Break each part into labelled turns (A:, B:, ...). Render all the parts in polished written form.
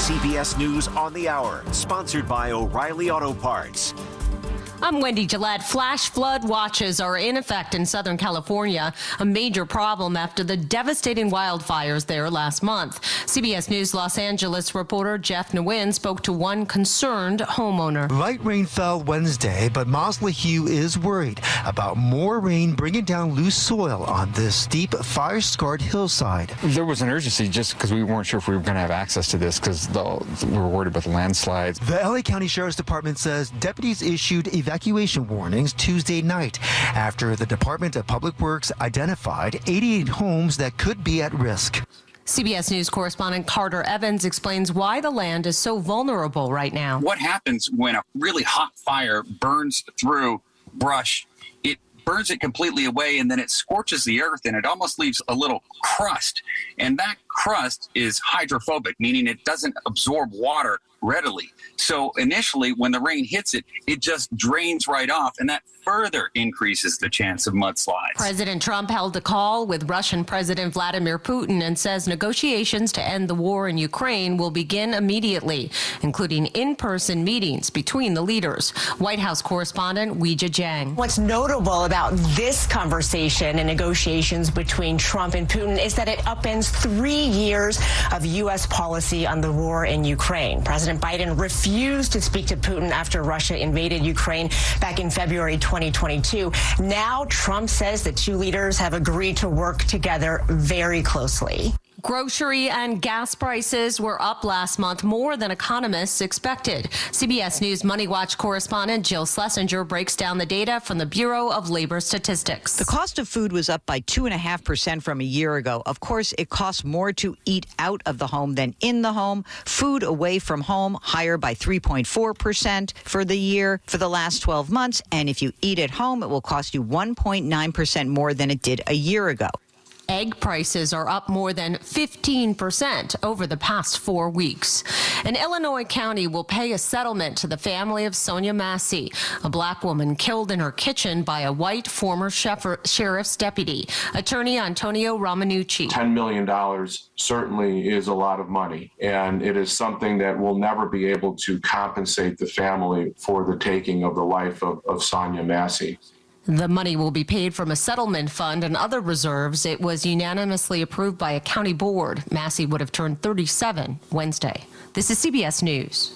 A: CBS News on the Hour, sponsored by O'Reilly Auto Parts.
B: I'm Wendy Gillette. Flash flood watches are in effect in Southern California, a major problem after the devastating wildfires there last month. CBS News Los Angeles reporter Jeff Nguyen spoke to one concerned homeowner.
C: Light rain fell Wednesday, but Mosley-Hugh is worried about more rain bringing down loose soil on this steep, fire-scarred hillside.
D: There was an urgency just because we weren't sure if we were going to have access to this because we were worried about the landslides.
C: The LA County Sheriff's Department says deputies issued evacuation warnings Tuesday night after the Department of Public Works identified 88 homes that could be at risk.
B: CBS News correspondent Carter Evans explains why the land is so vulnerable right now.
E: What happens when a really hot fire burns through brush? It burns it completely away, and then it scorches the earth, and it almost leaves a little crust. And that crust is hydrophobic, meaning it doesn't absorb water readily. So initially, when the rain hits it, it just drains right off, and that further increases the chance of mudslides.
B: President Trump held a call with Russian President Vladimir Putin and says negotiations to end the war in Ukraine will begin immediately, including in-person meetings between the leaders. White House correspondent Weijia Jiang.
F: What's notable about this conversation and negotiations between Trump and Putin is that it upends 3 years of U.S. policy on the war in Ukraine. President Biden refused to speak to Putin after Russia invaded Ukraine back in February 2022. Now Trump says the two leaders have agreed to work together very closely.
B: Grocery and gas prices were up last month more than economists expected. CBS News Money Watch correspondent Jill Schlesinger breaks down the data from the Bureau of Labor Statistics.
G: The cost of food was up by 2.5% from a year ago. Of course, it costs more to eat out of the home than in the home. Food away from home higher by 3.4% for the year for the last 12 months. And if you eat at home, it will cost you 1.9% more than it did a year ago.
B: Egg prices are up more than 15% over the past 4 weeks. An Illinois county will pay a settlement to the family of Sonia Massey, a black woman killed in her kitchen by a white former sheriff's deputy. Attorney Antonio Romanucci.
H: $10 million certainly is a lot of money, and it is something that will never be able to compensate the family for the taking of the life of Sonia Massey.
B: The money will be paid from a settlement fund and other reserves. It was unanimously approved by a county board. Massey would have turned 37 Wednesday. This is CBS News.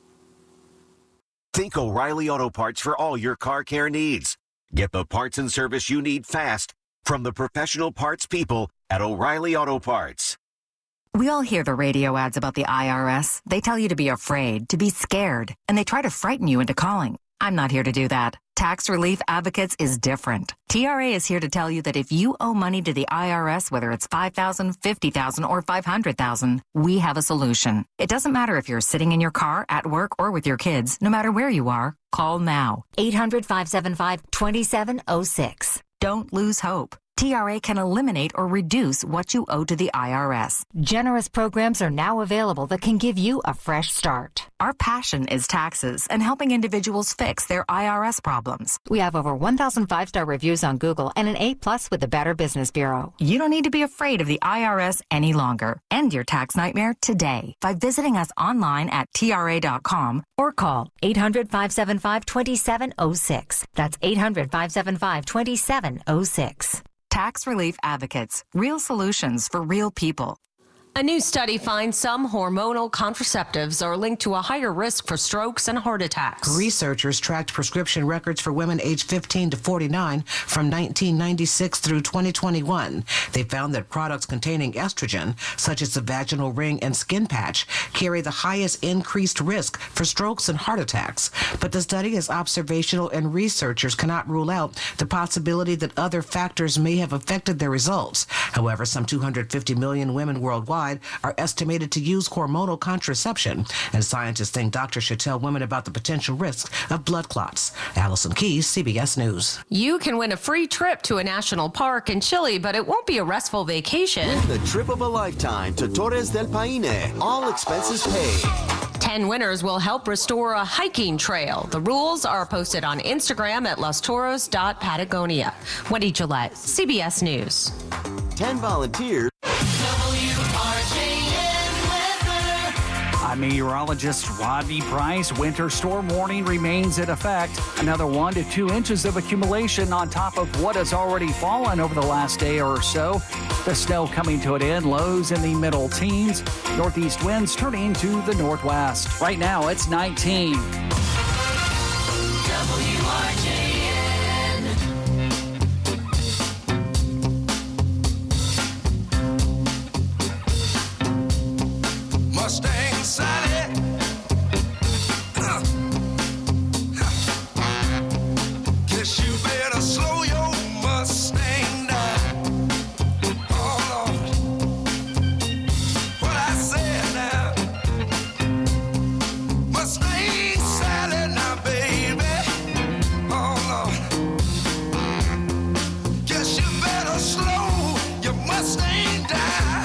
A: Think O'Reilly Auto Parts for all your car care needs. Get the parts and service you need fast from the professional parts people at O'Reilly Auto Parts.
I: We all hear the radio ads about the IRS. They tell you to be afraid, to be scared, and they try to frighten you into calling. I'm not here to do that. Tax Relief Advocates is different. TRA is here to tell you that if you owe money to the IRS, whether it's $5,000, $50,000, or $500,000, we have a solution. It doesn't matter if you're sitting in your car, at work, or with your kids. No matter where you are, call now. 800-575-2706. Don't lose hope. TRA can eliminate or reduce what you owe to the IRS. Generous programs are now available that can give you a fresh start. Our passion is taxes and helping individuals fix their IRS problems. We have over 1,000 5-star reviews on Google and an A+ with the Better Business Bureau. You don't need to be afraid of the IRS any longer. End your tax nightmare today by visiting us online at TRA.com or call 800-575-2706. That's 800-575-2706. Tax Relief Advocates. Real solutions for real people.
B: A new study finds some hormonal contraceptives are linked to a higher risk for strokes and heart attacks.
J: Researchers tracked prescription records for women aged 15 to 49 from 1996 through 2021. They found that products containing estrogen, such as the vaginal ring and skin patch, carry the highest increased risk for strokes and heart attacks. But the study is observational, and researchers cannot rule out the possibility that other factors may have affected their results. However, some 250 million women worldwide are estimated to use hormonal contraception, and scientists think doctors should tell women about the potential risks of blood clots. Allison Keyes, CBS News.
B: You can win a free trip to a national park in Chile, but it won't be a restful vacation.
K: The trip of a lifetime to Torres del Paine, all expenses paid.
B: 10 winners will help restore a hiking trail. The rules are posted on Instagram at lostoros.patagonia. Wendy Gillette, CBS News.
K: 10 volunteers.
L: I'm meteorologist Rodney Price. Winter storm warning remains in effect. Another 1 to 2 inches of accumulation on top of what has already fallen over the last day or so. The snow coming to an end, lows in the middle teens. Northeast winds turning to the northwest. Right now, it's 19.
M: Mustang Sally. Guess you better slow your Mustang down. Oh Lord, what I said now. Mustang Sally now, baby. Oh Lord, guess you better slow your Mustang down.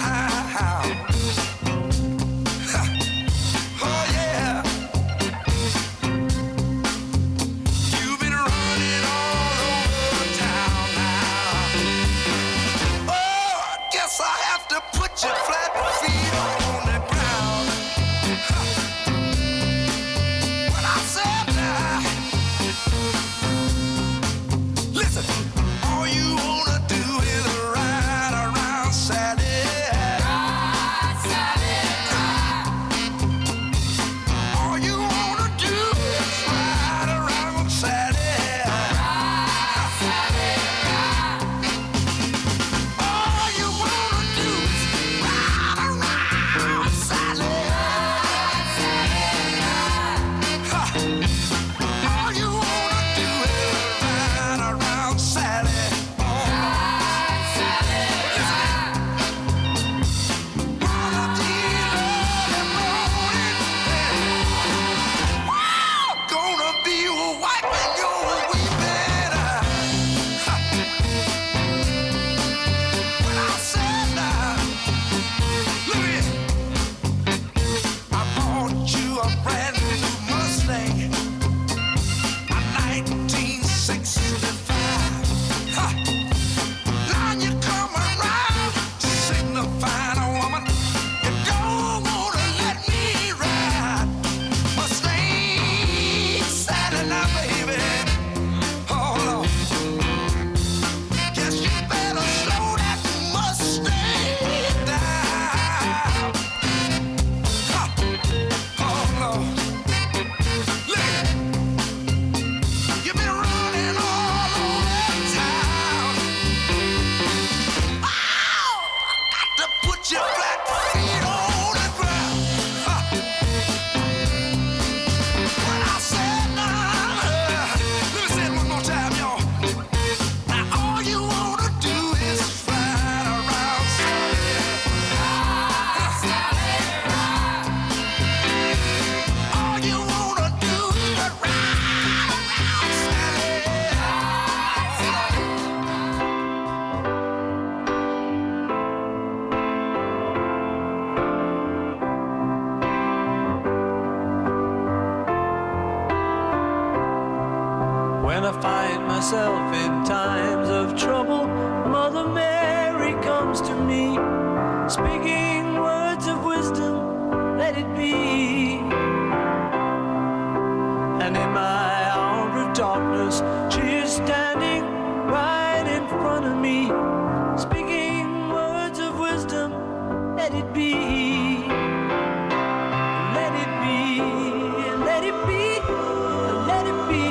M: Your flat feet on the ground. When I said that, listen, all you wanna do is ride around Sally. Ride, Sally, ride. All you wanna do is ride around Sally. Ride, Sally, ride. All you wanna do is
N: When I find myself in times of trouble, Mother Mary comes to me, speaking words of wisdom, let it be. And in my hour of darkness, she is standing right in front of me, speaking words of wisdom, let it be. Let it be, let it be, let it be.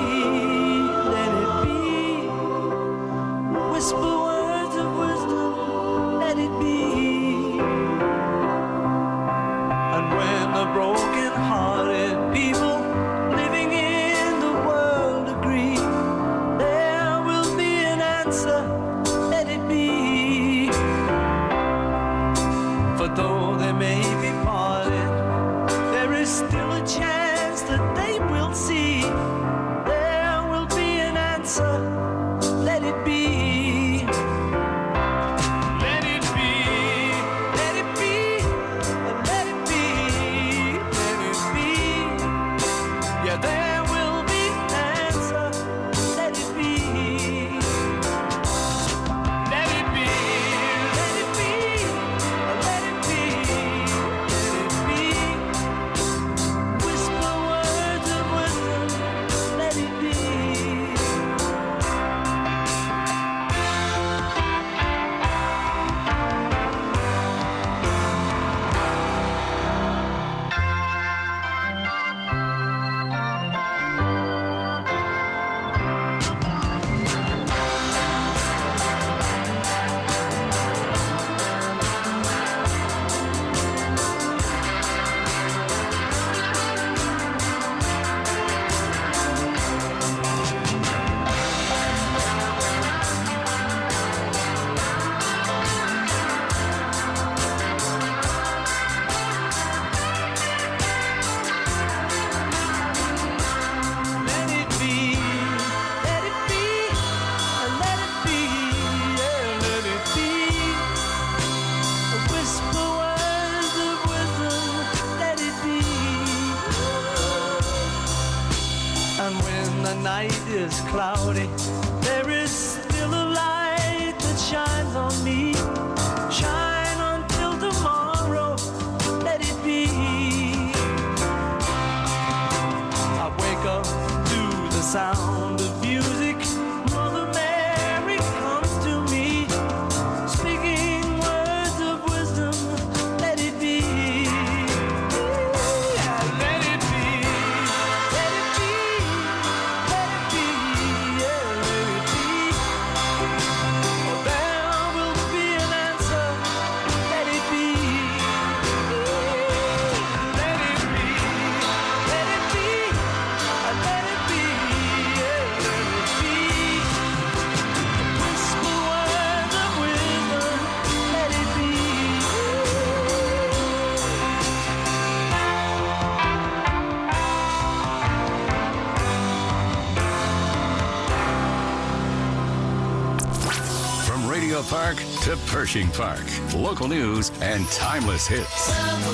N: Whisper words of wisdom, let it be. And when the broken-hearted people living in the world agree, there will be an answer, let it be. night is cloudy, there is still a light that shines on me. Shine until tomorrow, let it be. I wake up to the sound of music. Mother Mary comes to me, speaking words of wisdom, let it be. Yeah, let it be, let it be, let it be, yeah, let it be. Oh, there will be an answer, let it be. Let it be, let it be, let it be, yeah, let it be. Whisper words of wisdom, let it be.
O: From Radio Park to Pershing Park, local news and timeless hits.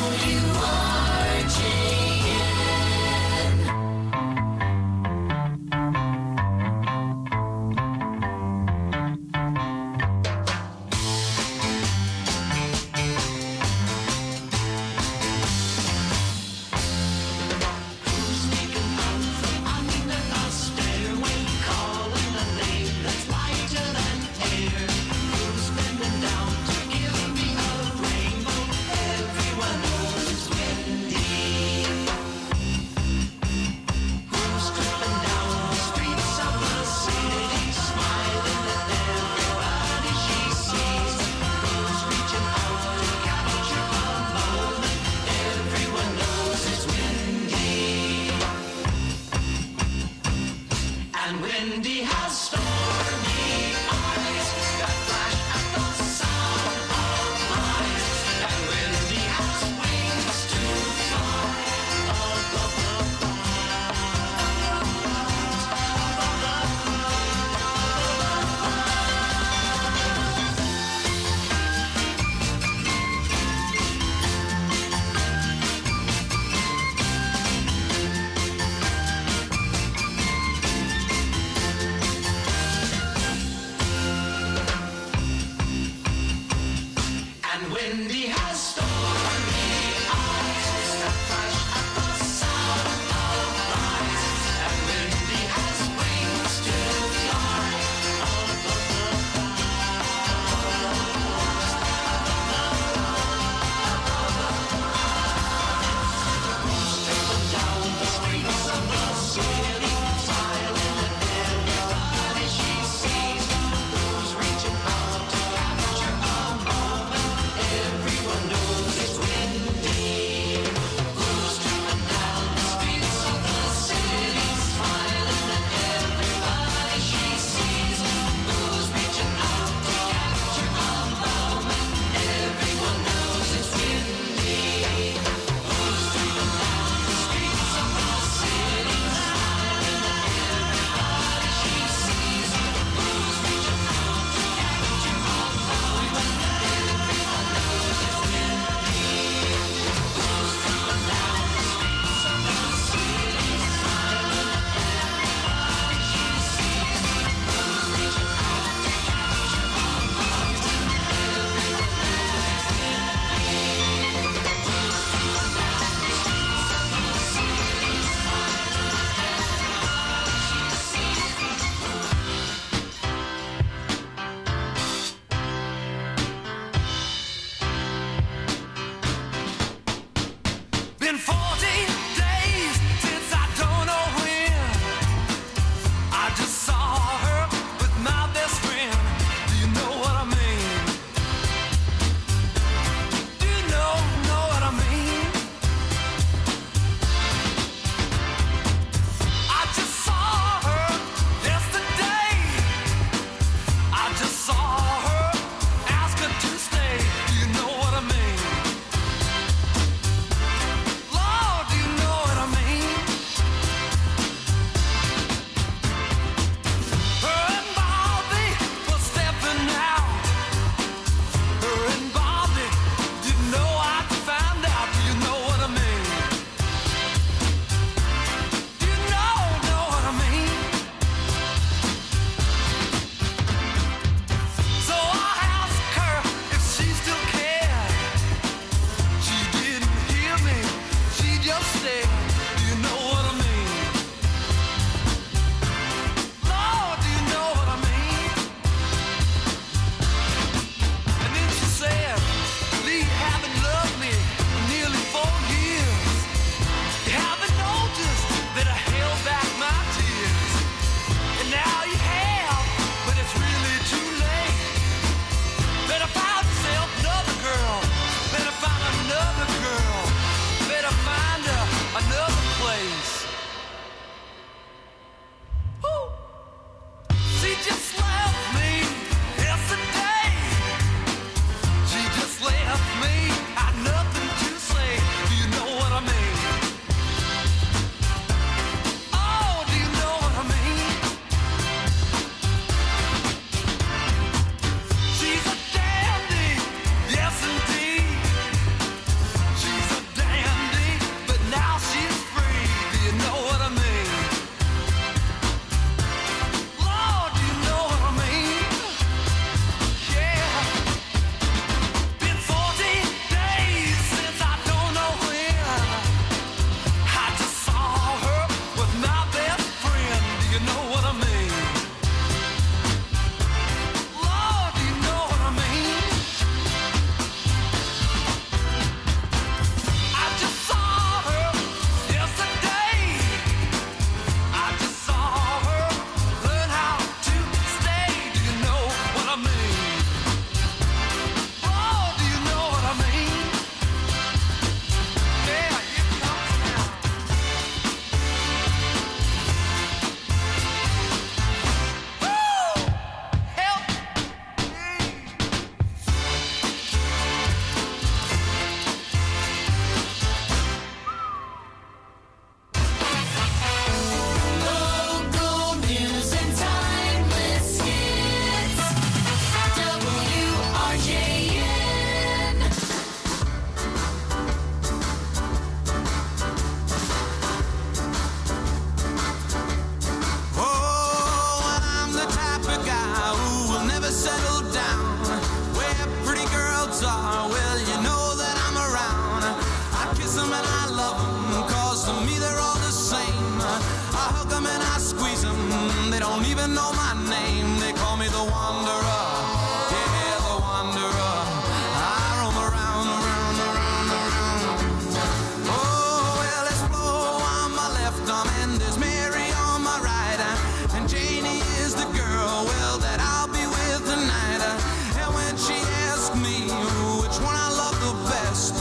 N: And Wendy has stormy eyes that flash at the sound of lies. And Wendy has wings to fly above the And Wendy has stormy eyes that flash at the sound of lies. And Wendy has wings to fly above the clouds. Down the streets of the city, smiling at everybody she sees. Who's reaching out to capture a moment? Everyone knows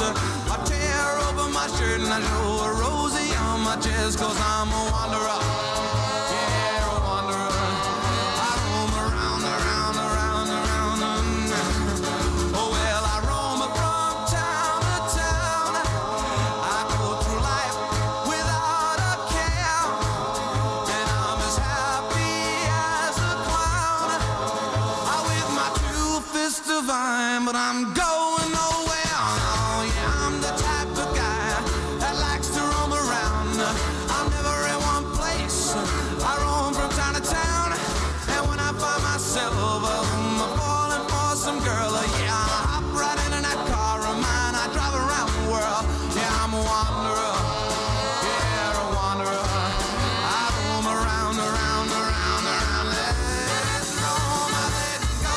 M: I tear open my shirt and I show a rosy on my chest, 'cause I'm a wanderer. Yeah, a wanderer. I roam around, around, around, around. Oh, well, I roam from town to town. I go through life without a care, and I'm as happy as a clown. I with my two fists divine, but I'm going nowhere. Oh, yeah, I'm the type of guy that likes to roam around. I'm never in one place. I roam from town to town, and when I find myself falling for some girl, yeah, I hop right into that car of mine. I drive around the world. Yeah, I'm a wanderer. Yeah, a wanderer. I roam around, around, around, around. Let's roam, let it go.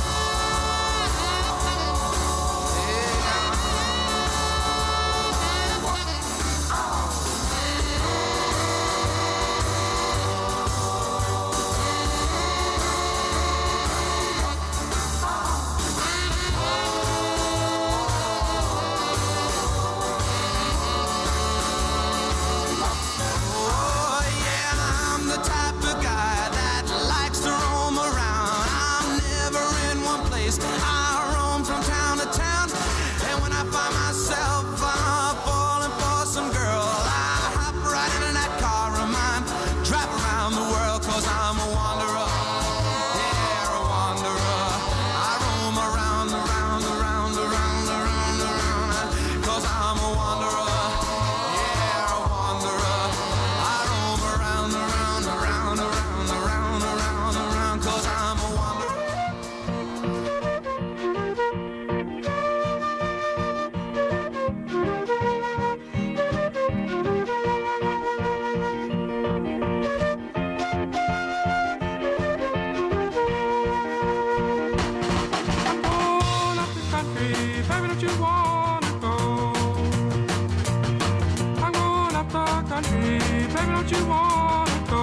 M: Oh, yeah, I'm the type of guy that likes to roam around. I'm never in one place. I roam from town to town, and when I find myself falling for some girl, I hop right into that car of mine, drive around the world, 'cause I'm a wanderer. Yeah, a wanderer. I roam around, around, around, around, around, around, 'cause I'm a wanderer. Yeah, a wanderer. I roam around, around, around, around, around, around, around, 'cause I'm a wanderer.
P: I'm going up the country, baby, don't you wanna go? I'm going up the country, baby, don't you wanna go?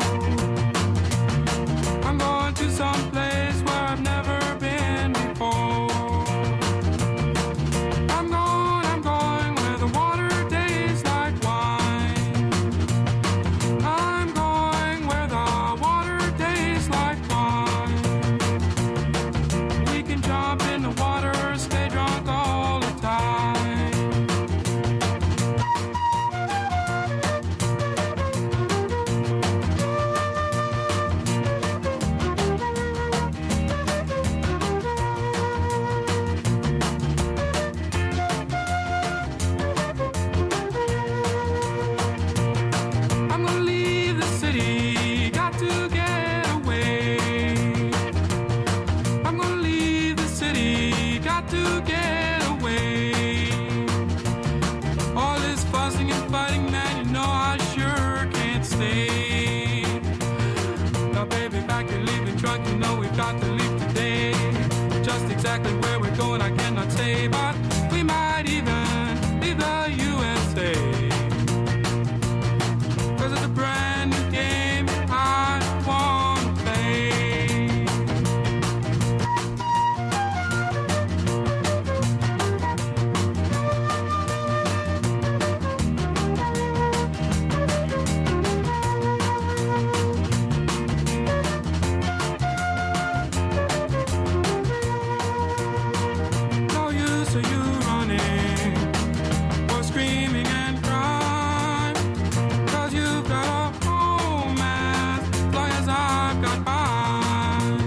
P: I'm going to some place where I've never been before. I'm going where the water tastes like wine. I'm going where the water tastes like wine. We can jump in the water, stay drunk all the time. I'm gonna leave the city, got to get away. I'm gonna leave the city, got to get away. All this fussing and fighting, man, you know I sure can't stay. Now, baby, back and leaving drunk, you know we've got to leave today. Just exactly where we're going, I cannot say, but we might even leave the USA. 'Cause it's a brand new game I wanna play. No use of you running or screaming and crying, 'cause you've got a home as long as I've got mine.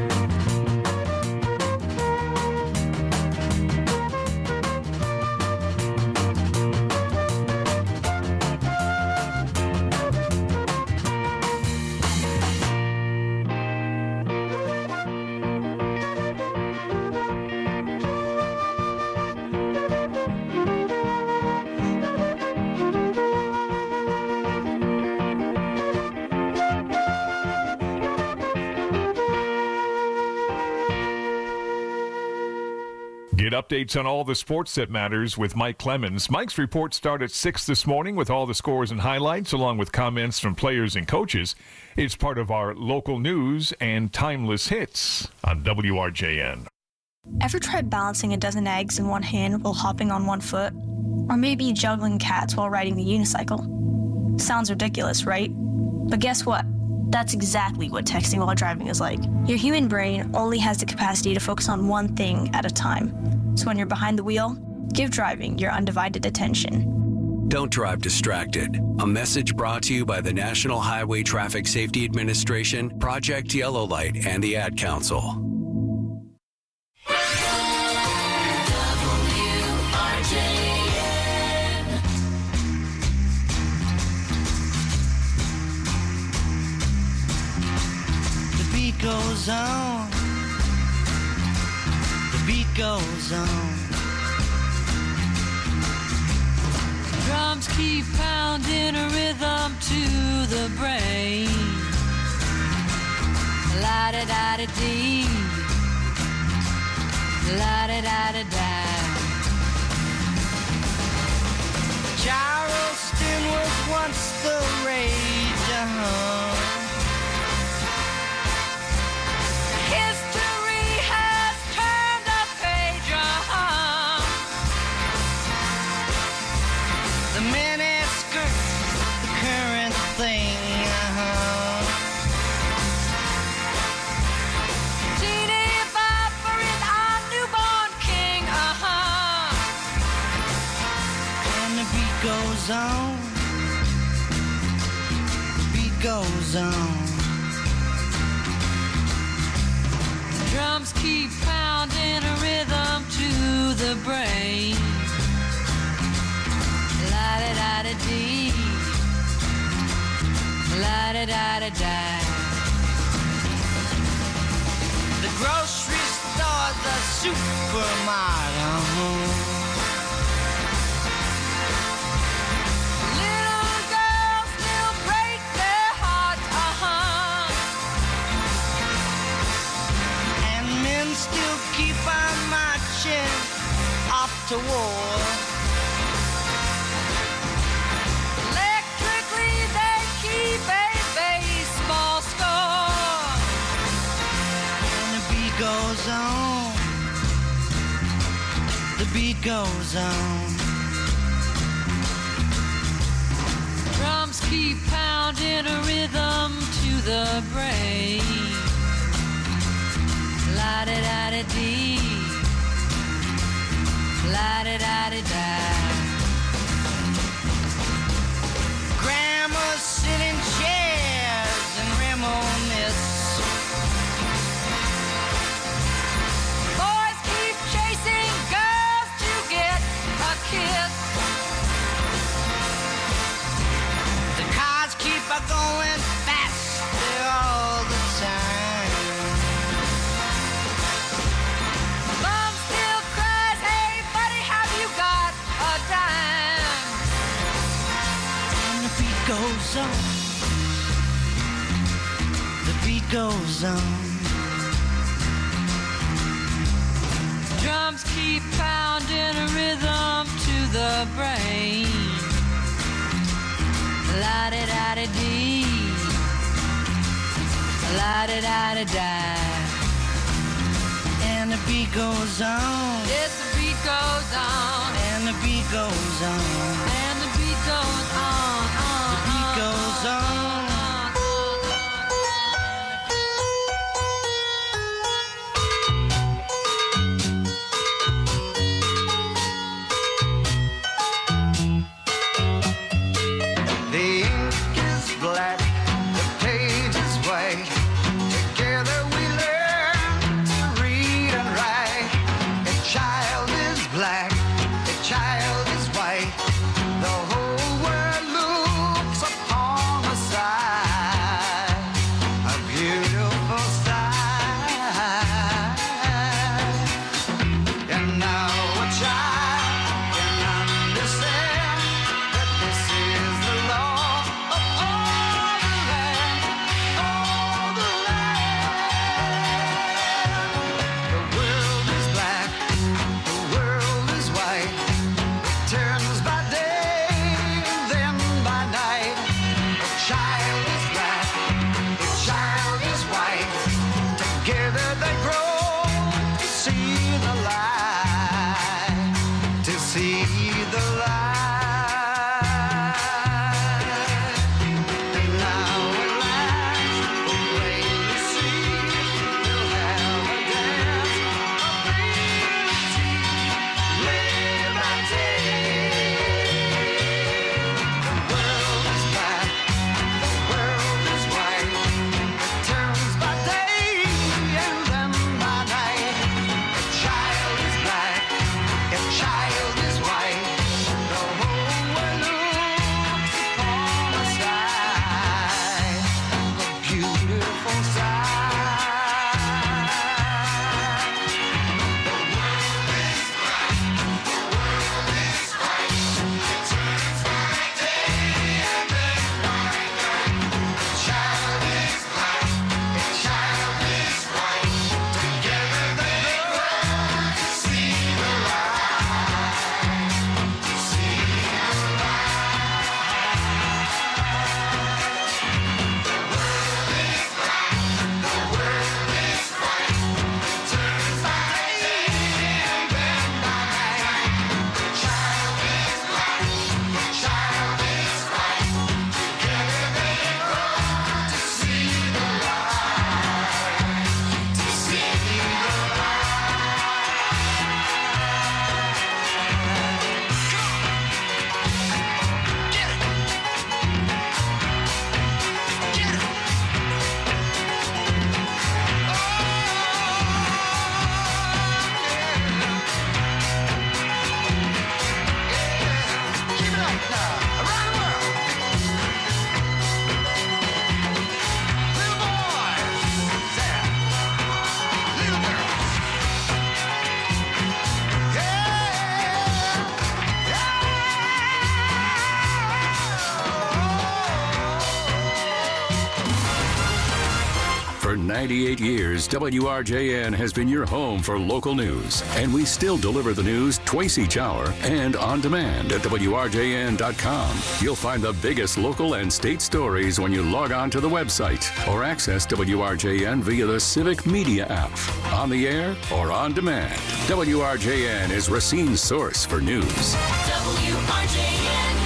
Q: Get updates on all the sports that matters with Mike Clemens. Mike's reports start at 6 this morning with all the scores and highlights, along with comments from players and coaches. It's part of our local news and timeless hits on WRJN.
R: Ever tried balancing a dozen eggs in one hand while hopping on one foot? Or maybe juggling cats while riding the unicycle. Sounds ridiculous, right? But guess what? That's exactly what texting while driving is like. Your human brain only has the capacity to focus on one thing at a time. So when you're behind the wheel, give driving your undivided attention.
S: Don't drive distracted. A message brought to you by the National Highway Traffic Safety Administration, Project Yellow Light, and the Ad Council.
N: The beat goes on. The beat goes on.
T: Drums keep pounding a rhythm to the brain. La-da-da-da-dee. La-da-da-da-da.
N: Charleston was once the rage.
T: History has turned a page.
N: The miniskirt, the current thing.
T: Teeny Bopper is our newborn king.
N: And the beat goes on. The beat goes on.
T: Drums keep pounding a rhythm to the brain. La-da-da-da-dee. La-da-da-da-da.
N: The grocery store, the supermarket.
T: Little girls still break their hearts.
N: And men still keep on marching off to war.
T: Electrically they keep a baseball score.
N: And the beat goes on. The beat goes on.
T: Drums keep pounding a rhythm to the brain. La-da-da-da-dee. La-da-da-da-da.
N: Grandmas sit in chairs and reminisce.
T: Boys keep chasing girls to get a kiss.
N: The cars keep a going faster all the time.
T: Mom still cries, hey buddy, have you got a dime?
N: And the beat goes on. The beat goes on.
T: Drums keep pounding a rhythm to the brain. La-da-da-da-dee. La-da-da-da-da.
N: And the beat goes on.
T: Yes, the beat goes on.
N: And the beat goes on.
T: And the beat goes on.
N: The beat goes on.
M: The ink is black, the page is white. Together we learn to read and write. A child is black, a child is white. The whole world looks upon a sight, a beautiful sight. And now a child can understand that this is the law of all the land, all the land. The world is black, the world is white. It turns by day, then by night. The child is black, the child is white. Together they grow to see the light, to see the light.
O: 98 years, WRJN has been your home for local news. And we still deliver the news twice each hour and on demand at WRJN.com. You'll find the biggest local and state stories when you log on to the website or access WRJN via the Civic Media app. On the air or on demand, WRJN is Racine's source for news.
M: WRJN.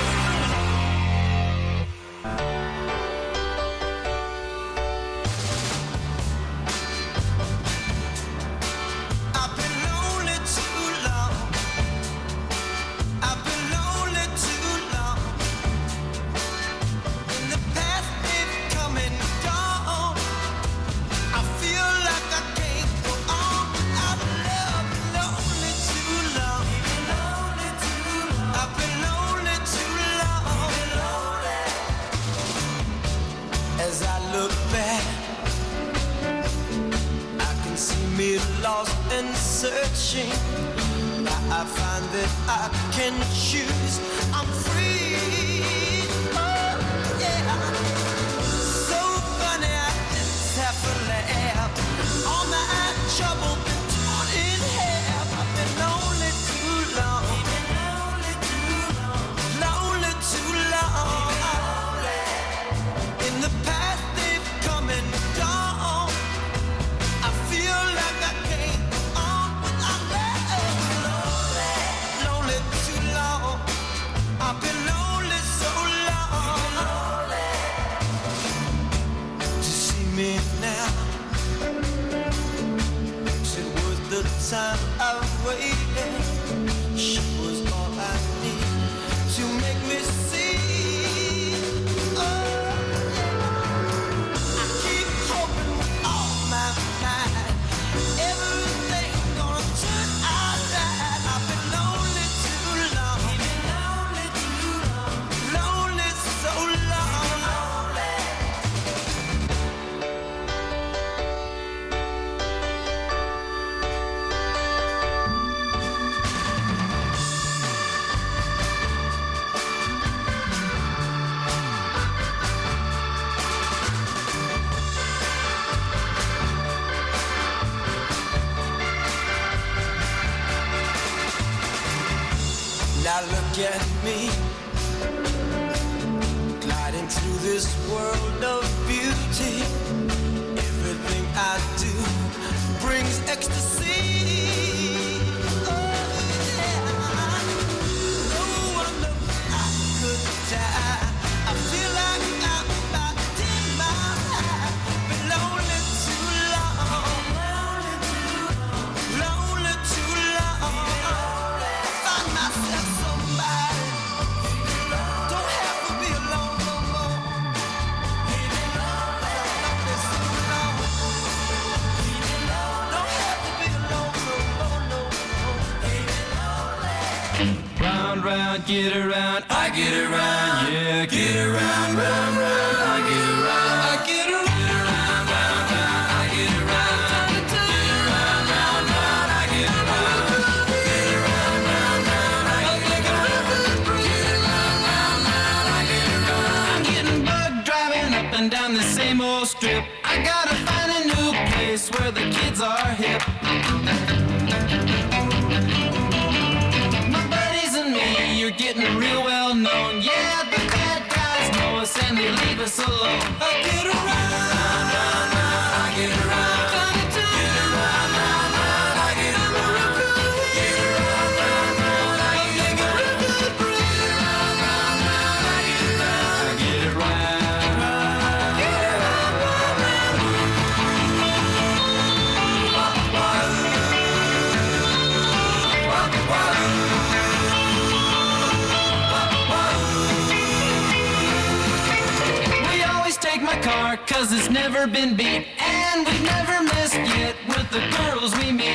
N: Now look at me, gliding through this world of beauty. Everything I do brings ecstasy. Oh yeah, no wonder I could die. I feel like I'm about to die. Been lonely too long, lonely too long. Find myself somebody, don't have to be alone no more. Lonely so long, don't have to be alone no more.
M: Round, round, get around, I get around, yeah, get around, round, round, I get around, I get around, round, round, round, I get around, get around, round, round, I get around, get around, round, round, I get around, get around, round, round, I get around. I'm getting bugged driving up and down the same old strip. I gotta find a new place where the kids are hip. My buddies and me, you're getting real well known. Yeah, the bad guys know us and they leave us alone. I get around, round, round, round, I get around. Get around, round, round, I get around. Get around, round, round, I get around. Get around, round, round, I get around. I get around. Get around, round, round. We always take my car, cause it's never been beat. And we've never missed yet with the girls we meet.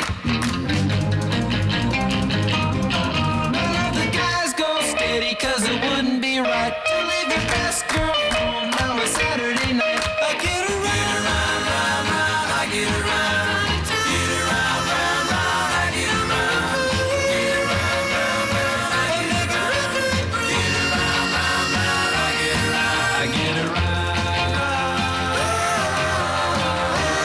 M: None of the guys go steady, cause it wouldn't be right to leave your best girl home on a Saturday night. I get around, round, round, round, I get around. Get around, round, round, I get around. Get around, round, round, I get around. Get around, round, round, I get around. I get around.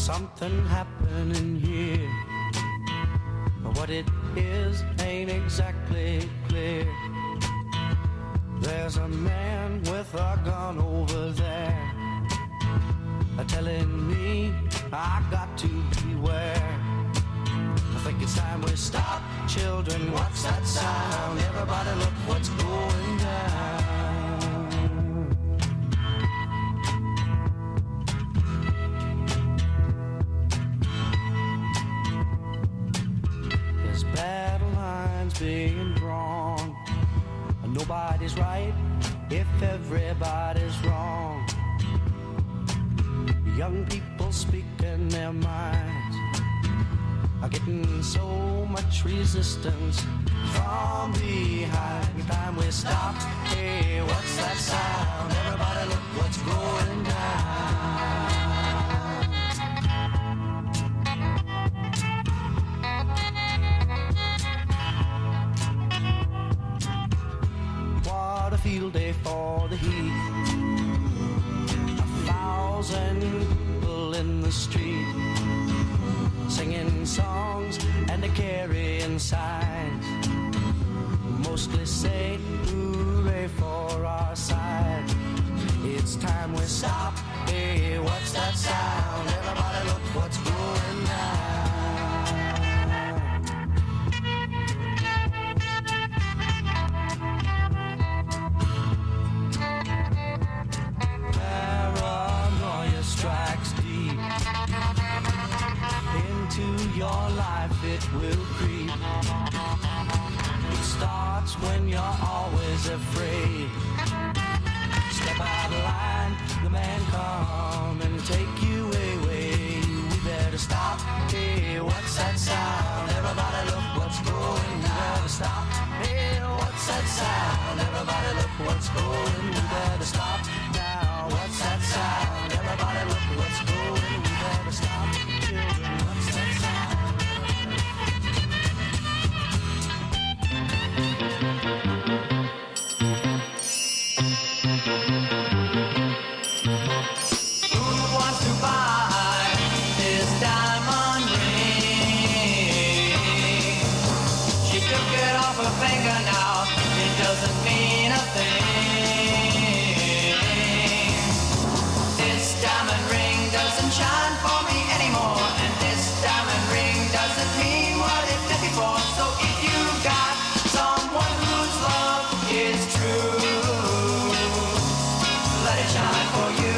N: something happening here, but what it is ain't exactly clear. There's a man with a gun over there, telling me I got to beware. I think it's time we stop. Children, what's that sound? Everybody look what's going down. There's battle lines being drawn. Nobody's right if everybody's wrong. Young people speaking their minds are getting so much resistance from behind. Time we stop. Hey, what's that sound? Everybody look what's going down. What a field day for the heat. 1,000 people in the street, singing songs and a carrying signs, mostly say hooray for our side. It's time we stop. Hey, what's that sound? Everybody look what's going down. Paranoia strikes deep into your life, it will creep. It starts when you're always afraid. Step out of line, the man come and take you away. We better stop. Hey, what's that sound? Everybody look what's going. We better stop. Hey, what's that sound? Everybody look what's going. We better stop now. What's that sound? Everybody look what's going. We better stop. Children, what's that sound? Who wants to buy this diamond ring? She took it off her finger now. It doesn't mean a thing. This diamond ring doesn't shine for me anymore, and this diamond ring doesn't mean what it did before. So if you got someone whose love is true, let it shine for you.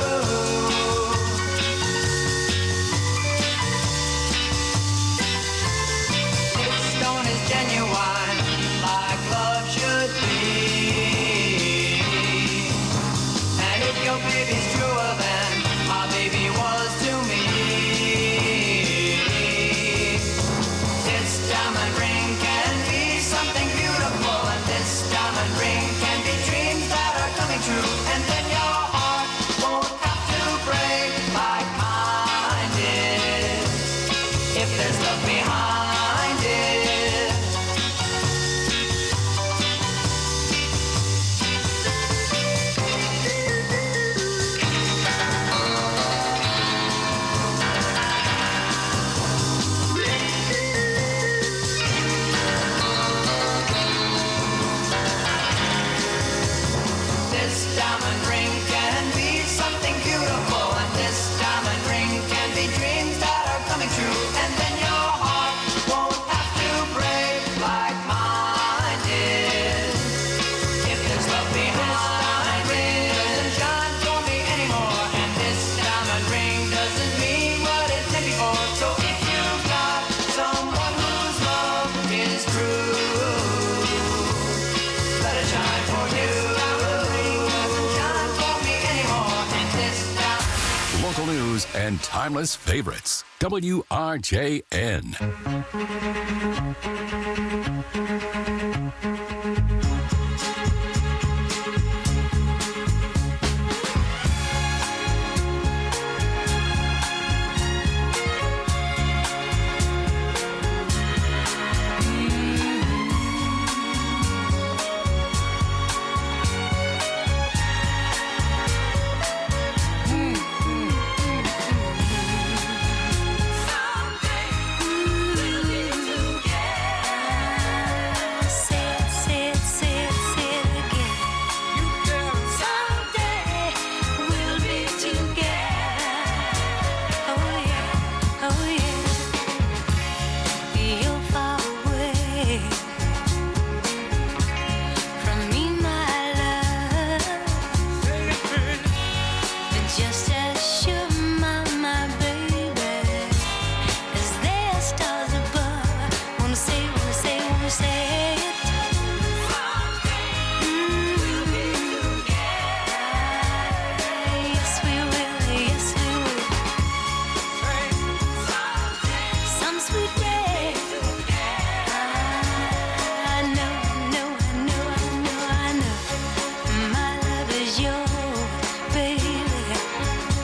N: This stone is genuine, like love should be. And if your baby's truer than my baby was to me, this diamond ring can be something beautiful, and this diamond ring can be dreams that are coming true. And then your heart won't have to break like mine did, if there's love behind it. This diamond ring can be something beautiful, and this diamond ring can be dreams that are coming true. And then your heart won't have to break like mine did, if there's love behind it. Doesn't shine for me anymore, and this diamond ring doesn't mean what it did before. So if you've got someone whose love is true, let it shine for you. Doesn't shine for me anymore, and this diamond.
O: Local news and timeless favorites. WRJN.
U: Just as sure, my baby, as there stars above. Wanna say it. Yes, we will. Some sweet day. I know. My love is yours, baby.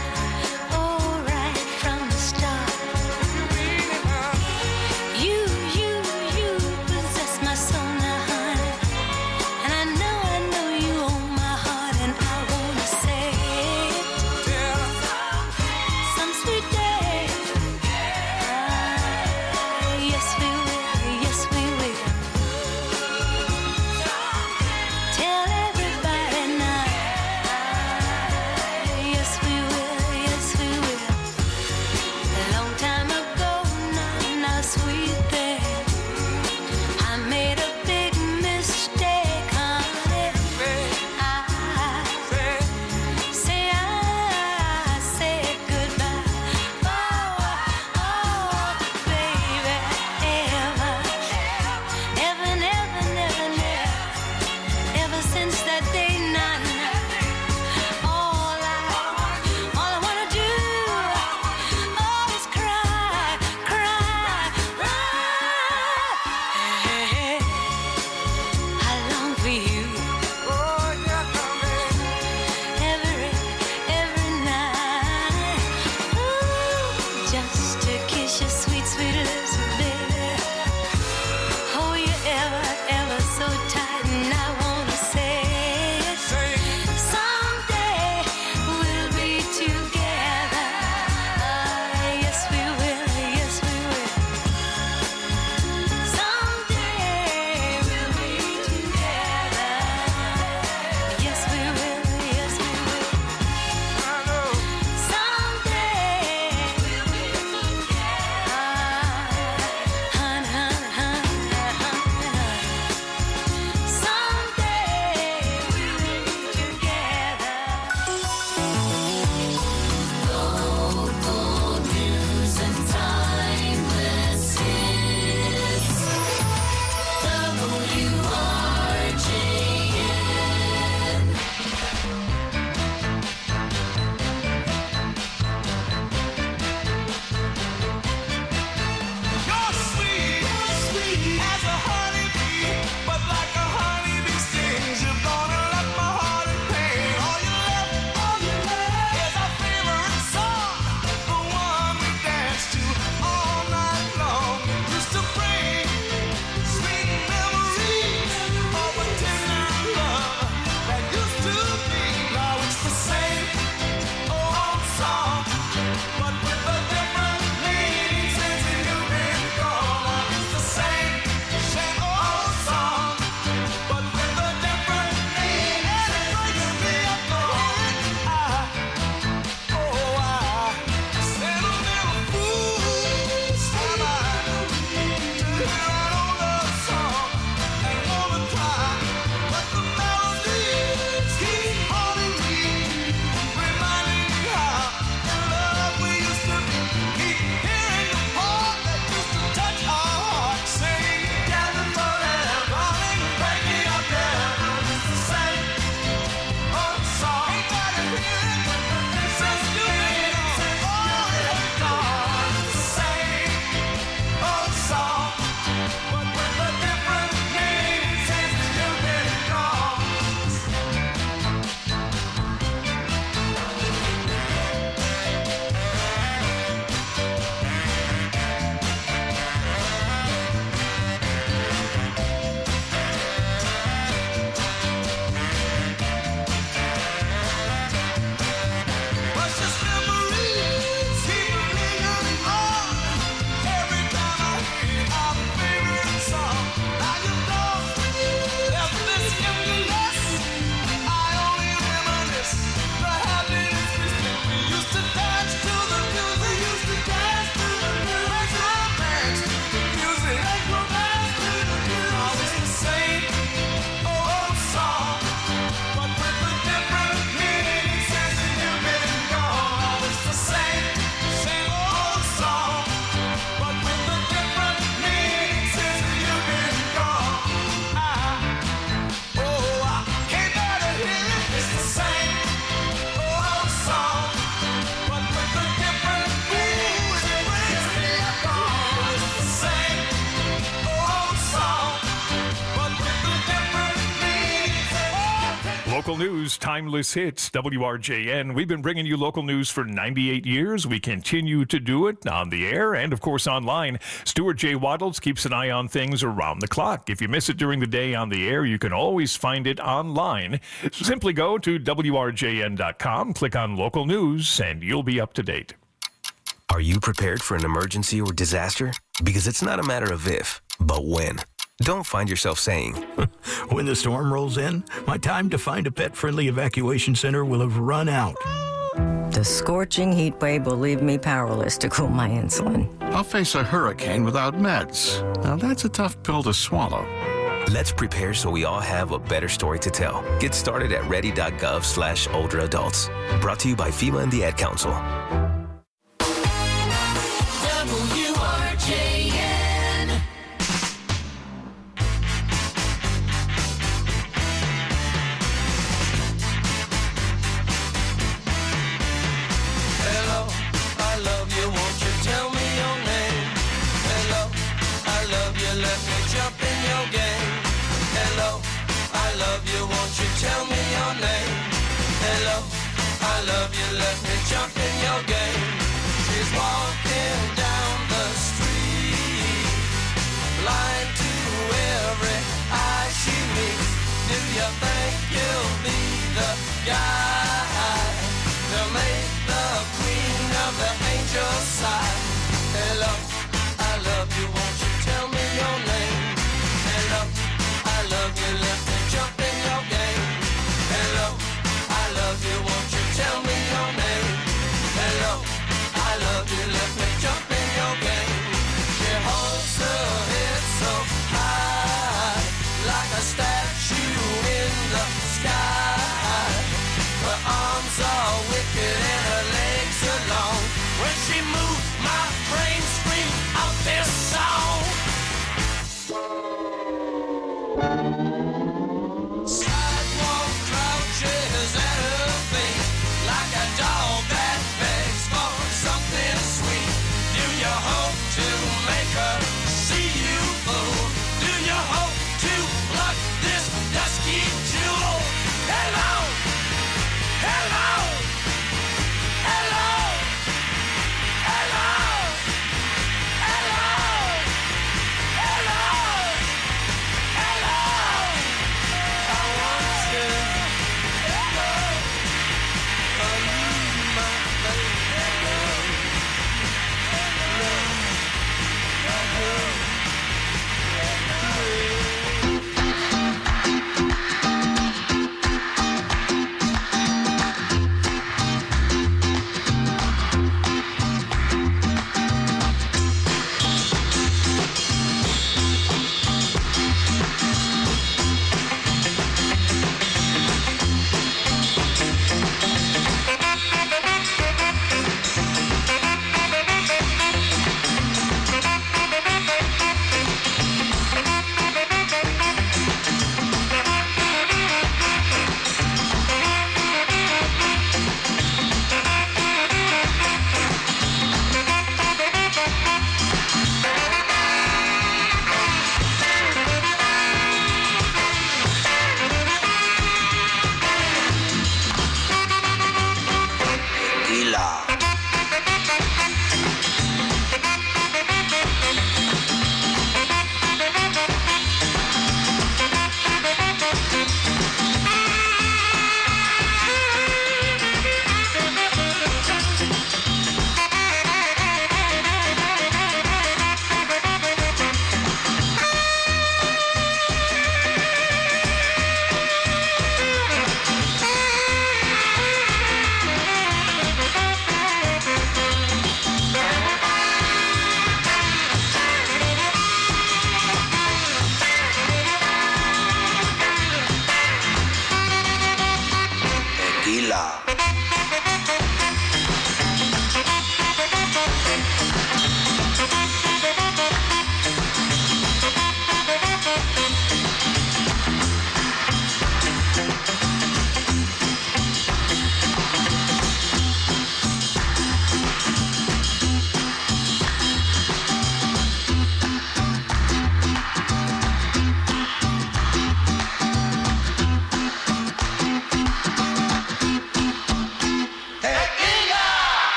Q: Local news, timeless hits, WRJN. We've been bringing you local news for 98 years. We continue to do it on the air and, of course, online. Stuart J. Waddles keeps an eye on things around the clock. If you miss it during the day on the air, you can always find it online. Simply go to WRJN.com, click on local news, and you'll be up to date.
D: Are you prepared for an emergency or disaster? Because it's not a matter of if, but when. Don't find yourself saying,
V: when the storm rolls in, my time to find a pet-friendly evacuation center will have run out.
W: The scorching heat wave will leave me powerless to cool my insulin.
X: I'll face a hurricane without meds. Now that's a tough pill to swallow.
D: Let's prepare so we all have a better story to tell. Get started at ready.gov/older adults. Brought to you by FEMA and the Ad Council.
M: WRJN. Hello, I love you, won't you tell me your name? Hello, I love you, let me jump in your game. Hello, I love you, won't you tell me your name? Hello, I love you, let me jump in your game. She's walking down the street, blind to every eye she meets. Do you think you'll be the guy to make the queen of the angels sigh? Hello, I love you, won't you tell me your name? Hello, I love you, let me jump in your game. Hello, I love you, won't you tell me your name? Hello, I love you, let me jump in your game. She holds her head so high, like a statue in the sky. Her arms are wicked and her legs are long. When she moves, my brain screams out this song. Sidewalk crouches at her feet, like a dog that begs for something sweet. Do you hope to make her see you fool? Do you hope to pluck this dusky jewel? Hello, hello, hello, hello, hello, hello, hello. I want you, hello, are you my baby?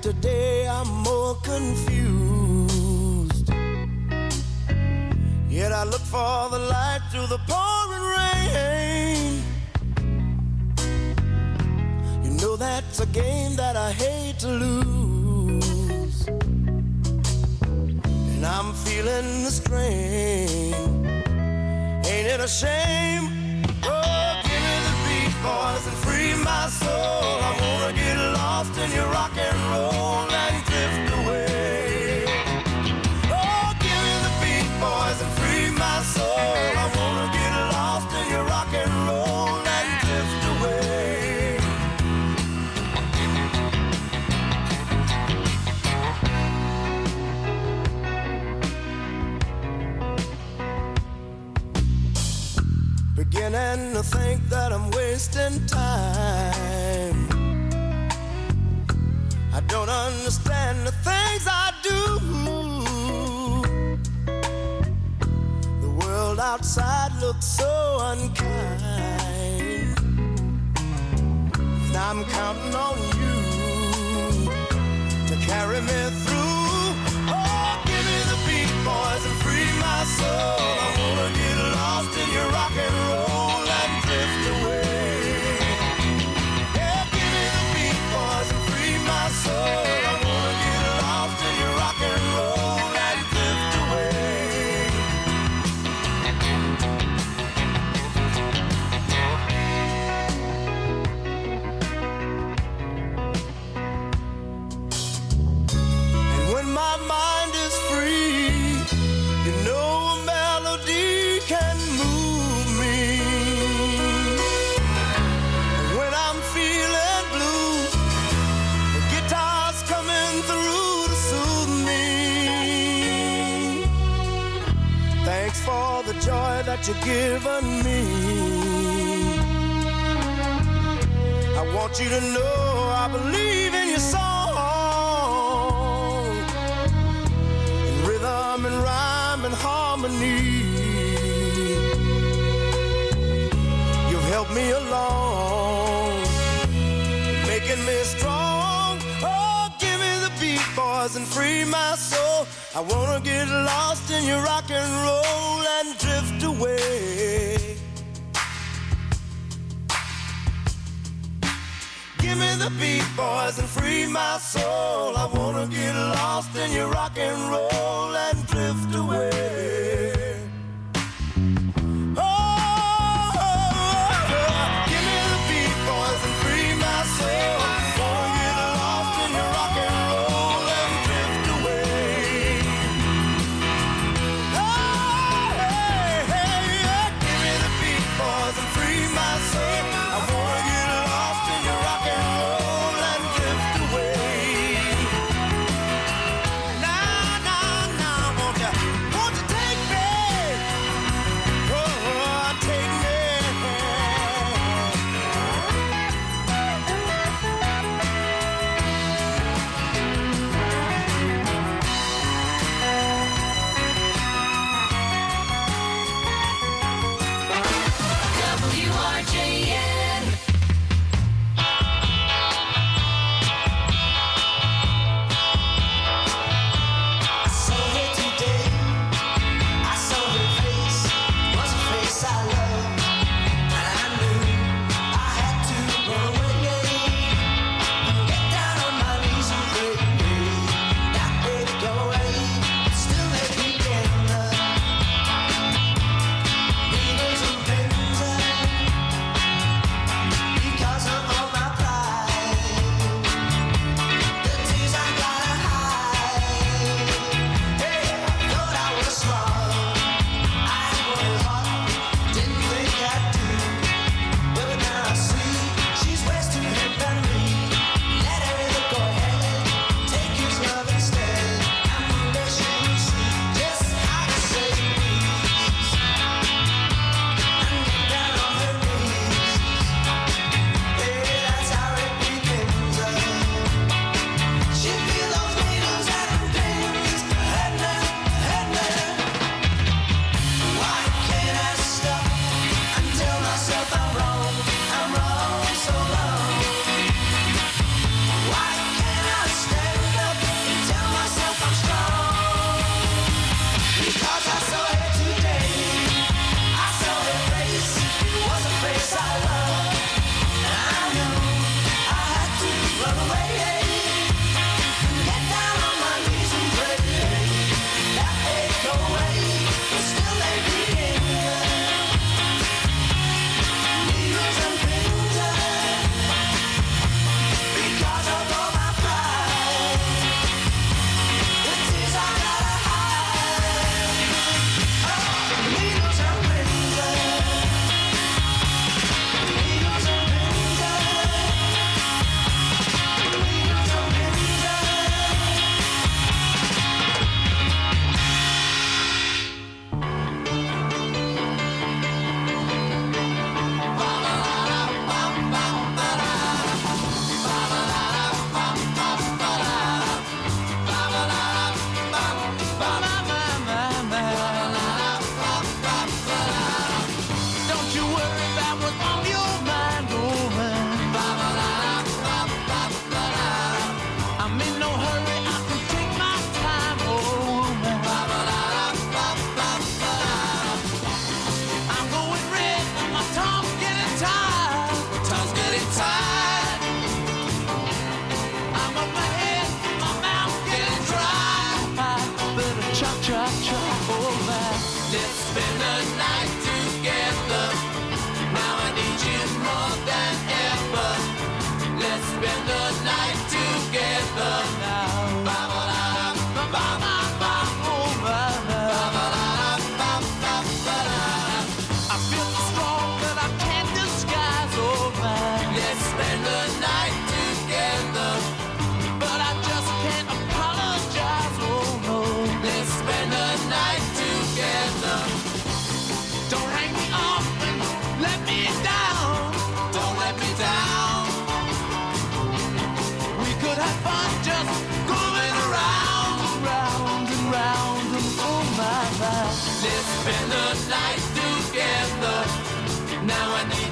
C: after day I'm more confused. Yet I look for the light through the pouring rain. You know that's a game that I hate to lose. And I'm feeling the strain. Ain't it a shame? Oh, give me the beat, boys, and free my soul. I wanna get lost in your rock and roll and drift away. Oh, give me the beat, boys, and free my soul. I wanna get lost in your rock and roll and drift away. Beginning to think that I'm wasting time. I don't understand the things I do. The world outside looks so unkind. And I'm counting on you to carry me through. Oh, give me the beat, boys, and free my soul. I wanna get lost in your rock and roll and drift away. Yeah, give me the beat, boys, and free my soul. I wanna get lost in your rock and roll and drift away. And when my mind is free, you know a melody can move me. And when I'm feeling blue, the guitar's coming through to soothe me. Thanks for the joy that you've given me. I want you to know I believe in your song, in rhythm and rhyme and harmony. You've helped me along, making me strong. Oh, give me the beat, boys, and free my soul. I wanna get lost in your rock and roll and drift away. Give me the beat, boys, and free my soul. I wanna get lost in your rock and roll and drift away. Oh, give me the beat, boys, and free my soul. Wanna get lost in your rock and roll and drift away. Oh, hey, hey, yeah. Give me the beat, boys, and free my soul. I wanna get lost in your rock and roll and drift away. Now, now, now,
M: spend the night together. Now I need you more than ever. Let's spend the night together now.
N: I feel so strong that I can't disguise, oh my.
M: Let's spend the night together.
N: But I just can't apologize, oh no.
M: Let's spend the night together.
N: Don't hang me up and let me down.
M: Don't let me down.
N: We could have fun just going around, round and round, and oh my.
M: Let's spend the night together. Now I need